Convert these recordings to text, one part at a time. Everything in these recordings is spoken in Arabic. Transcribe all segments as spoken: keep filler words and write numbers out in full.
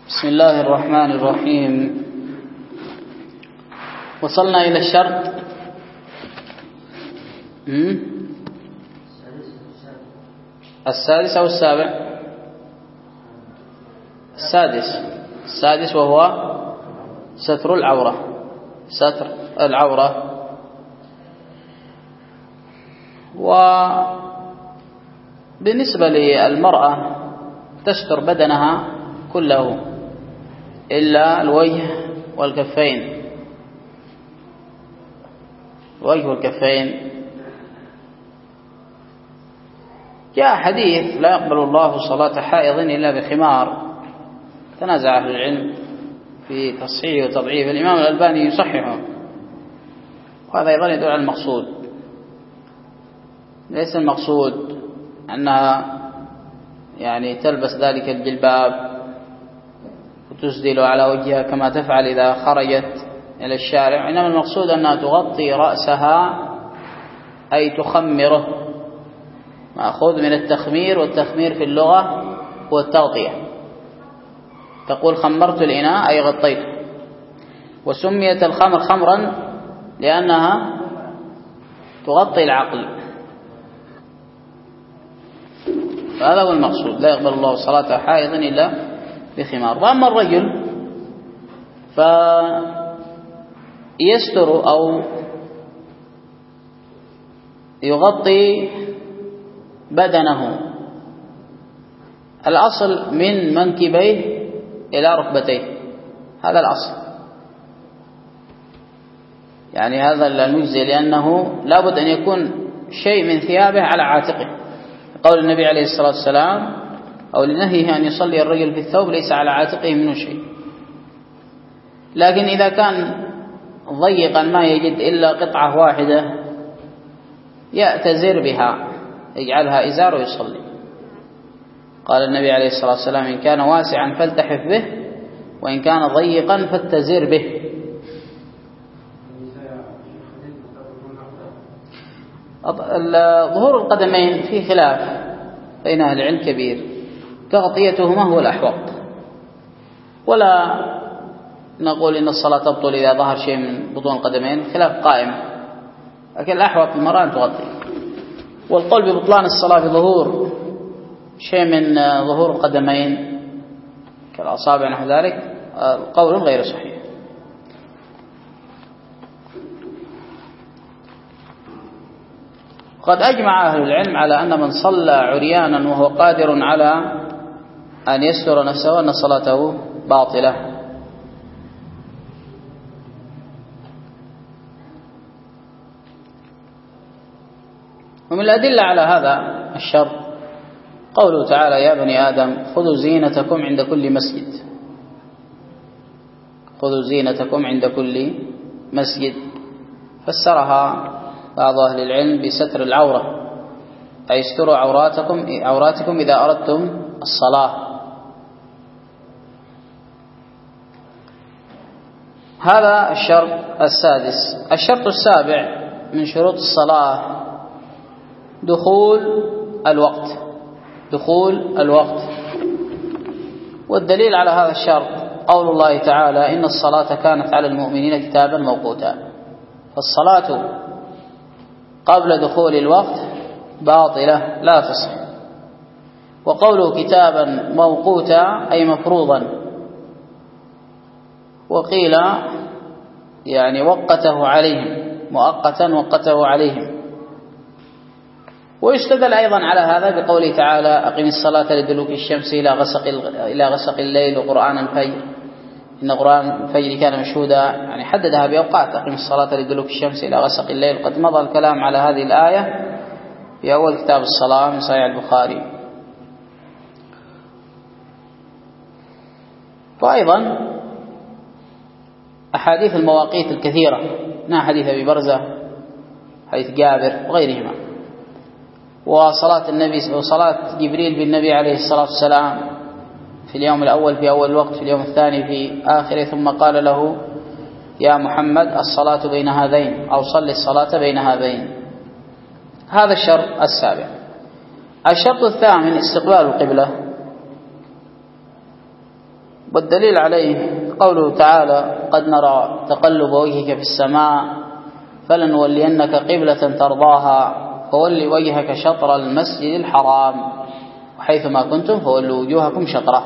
بسم الله الرحمن الرحيم. وصلنا إلى الشرط السادس أو السابع؟ السادس السادس وهو ستر العورة. ستر العورة. وبالنسبة للمرأة تستر بدنها كله إلا الوجه والكفين. الوجه والكفين. جاء حديث لا يقبل الله صلاة حائض إلا بخمار. تنازع أهل العلم في تصحيح وتضعيف. الإمام الألباني يصححه، وهذا أيضا يدل على المقصود. ليس المقصود أنها يعني تلبس ذلك الجلباب وتسدل على وجهها كما تفعل إذا خرجت إلى الشارع، إنما المقصود أنها تغطي رأسها أي تخمره، مأخوذ من التخمير، والتخمير في اللغة هو التغطية. تقول خمرت الإناء أي غطيته. وسميت الخمر خمرا لأنها تغطي العقل. فهذا هو المقصود. لا يقبل الله صلاة حائض إلا بخمار. وأما الرجل فيستر أو يغطي بدنه الأصل من منكبيه إلى ركبتيه، هذا الأصل. يعني هذا المجزي، لأنه لابد أن يكون شيء من ثيابه على عاتقه، قول النبي عليه الصلاة والسلام أو لنهيه أن يصلي الرجل في الثوب ليس على عاتقه منه شيء. لكن إذا كان ضيقا ما يجد إلا قطعة واحدة يأتزر بها، يجعلها إزار ويصلي. قال النبي عليه الصلاة والسلام إن كان واسعا فالتحف به، وإن كان ضيقا فاتزر به. ظهور القدمين في خلاف بين أهل العلم كبير، تغطيتهما هو الأحوط، ولا نقول إن الصلاة تبطل إذا ظهر شيء من بطون القدمين، خلاف قائم، لكن الأحوط المرأة أن تغطي. والقول ببطلان الصلاة بظهور شيء من ظهور القدمين كالأصابع نحو ذلك قول غير صحيح. قد أجمع أهل العلم على أن من صلى عريانا وهو قادر على أن يستر نفسه أن صلاته باطلة. ومن الأدلة على هذا الشرط قوله تعالى يا بني آدم خذوا زينتكم عند كل مسجد. خذوا زينتكم عند كل مسجد. فسرها بعض أهل العلم بستر العورة، أي استروا عوراتكم عوراتكم إذا أردتم الصلاة. هذا الشرط السادس. الشرط السابع من شروط الصلاة دخول الوقت. دخول الوقت. والدليل على هذا الشرط قول الله تعالى إن الصلاة كانت على المؤمنين كتابا موقوتا. فالصلاة قبل دخول الوقت باطلة لا تصح. وقوله كتابا موقوتا أي مفروضا، وقيل يعني وقته عليهم، مؤقتا وقته عليهم. ويستدل أيضا على هذا بقوله تعالى أقم الصلاة لدلوك الشمس إلى غسق إلى غسق الليل وقرآن الفجر إن قرآن الفجر كان مشهودا، يعني حددها بأوقات. أقم الصلاة لدلوك الشمس إلى غسق الليل. قد مضى الكلام على هذه الآية في أول كتاب الصلاة من صحيح البخاري. وأيضا أحاديث المواقيت الكثيرة، منها حديث أبي برزة، حديث جابر وغيرهما. وصلاة النبي وصلاة جبريل بالنبي عليه الصلاة والسلام في اليوم الأول في أول الوقت، في اليوم الثاني في آخره، ثم قال له يا محمد الصلاة بين هذين، أو صل الصلاة بين هذين. هذا الشرط السابع. الشرط الثامن استقبال القبلة. والدليل عليه قوله تعالى قد نرى تقلب وجهك في السماء فلنولينك قبلة ترضاها فول وجهك شطر المسجد الحرام وحيثما كنتم فولوا وجوهكم شطره.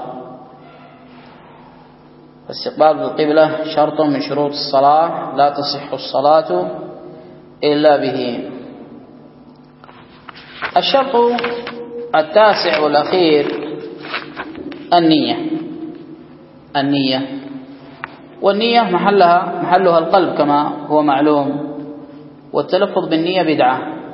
فاستقبال القبلة شرط من شروط الصلاة لا تصح الصلاة إلا به. الشرط التاسع والأخير النية. النية والنية محلها محلها القلب كما هو معلوم، والتلفظ بالنية بدعة.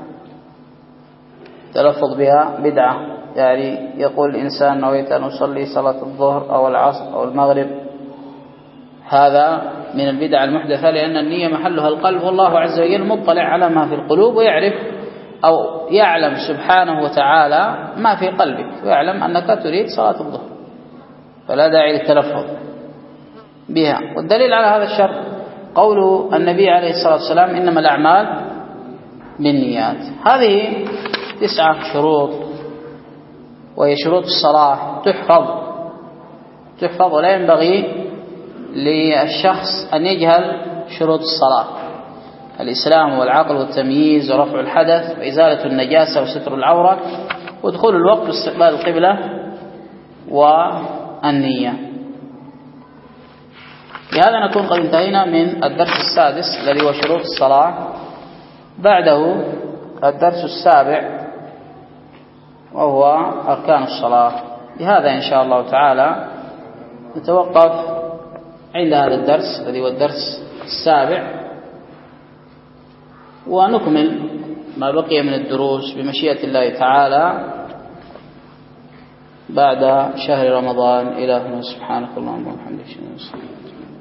التلفظ بها بدعة، يعني يقول الإنسان نويت أن أصلي صلاة الظهر أو العصر أو المغرب، هذا من البدع المحدثة، لأن النية محلها القلب، والله عز وجل مطلع على ما في القلوب ويعرف أو يعلم سبحانه وتعالى ما في قلبك، ويعلم أنك تريد صلاة الظهر، فلا داعي للتلفظ بها. والدليل على هذا الشرط قول النبي عليه الصلاة والسلام إنما الأعمال بالنيات. هذه تسعة شروط، وهي شروط الصلاة تحفظ تحفظ ولا ينبغي للشخص أن يجهل شروط الصلاة: الإسلام والعقل والتمييز ورفع الحدث وإزالة النجاسة وستر العورة ودخول الوقت واستقبال القبلة والنية. بهذا نكون قد انتهينا من الدرس السادس الذي هو شروط الصلاة. بعده الدرس السابع وهو أركان الصلاة. بهذا إن شاء الله تعالى نتوقف عند هذا الدرس الذي هو الدرس السابع، ونكمل ما بقي من الدروس بمشيئة الله تعالى بعد شهر رمضان. إلهنا سبحانك اللهم وبحمدك.